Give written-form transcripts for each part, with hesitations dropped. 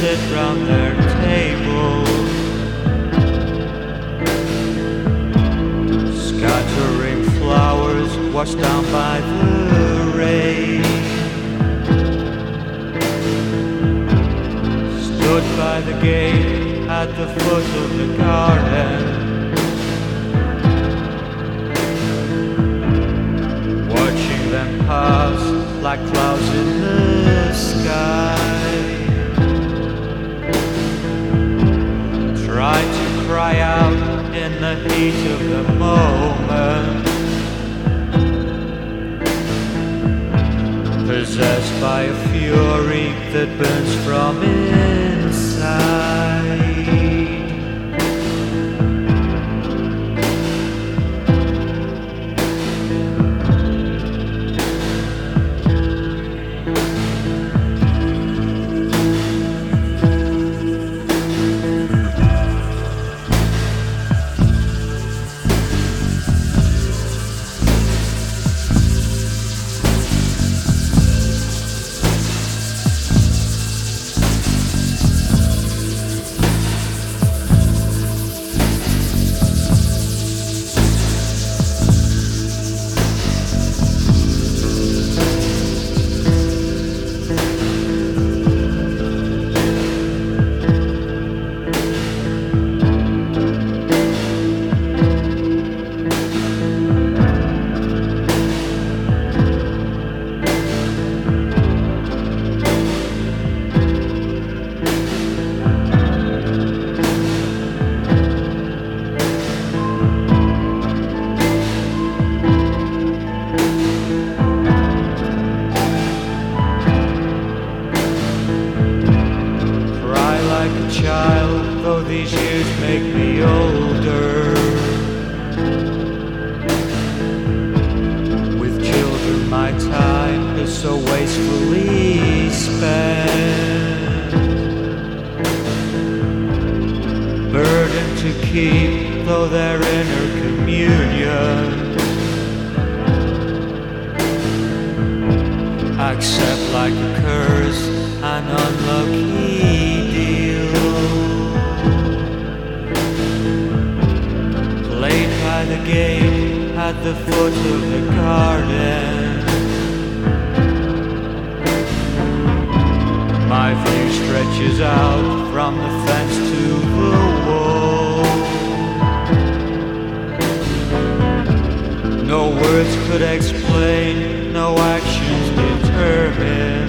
sit round their table, scattering flowers washed down by the rain. Stood by the gate at the foot of the garden, watching them pass like clouds in the sky. Tried to cry out in the heat of the moment, possessed by a fury that burns from inside. Child, though these years make me older, with children my time is so wastefully spent. Burden to keep, though they're inner communion, accept like a curse an unlucky deal. Played by the gate at the foot of the garden, my view stretches out from the fence to the wall. No words could explain, no actions determine,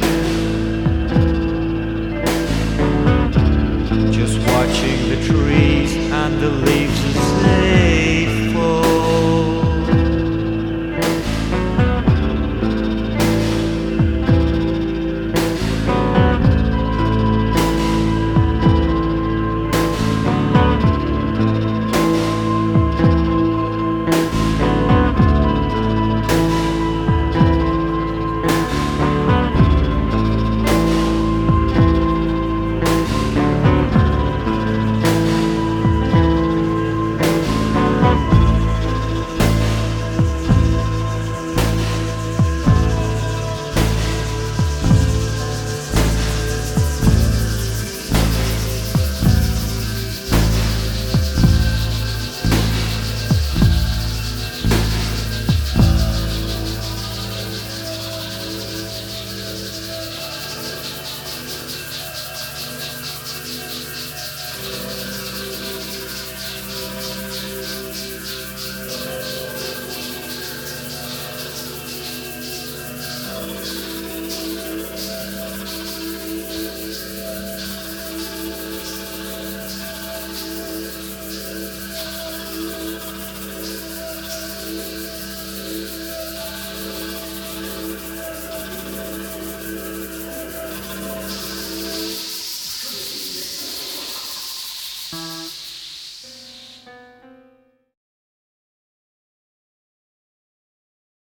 just watching the trees and the leaves